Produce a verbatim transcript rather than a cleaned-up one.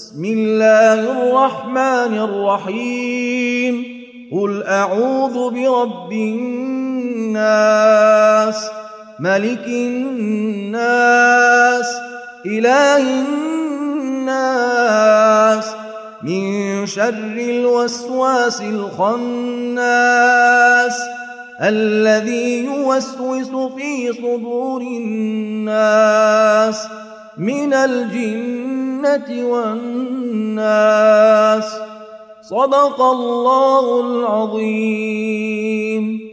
بسم الله الرحمن الرحيم قل أعوذ برب الناس ملك الناس إله الناس من شر الوسواس الخناس الذي يوسوس في صدور الناس من الجنة والناس. صدق الله العظيم.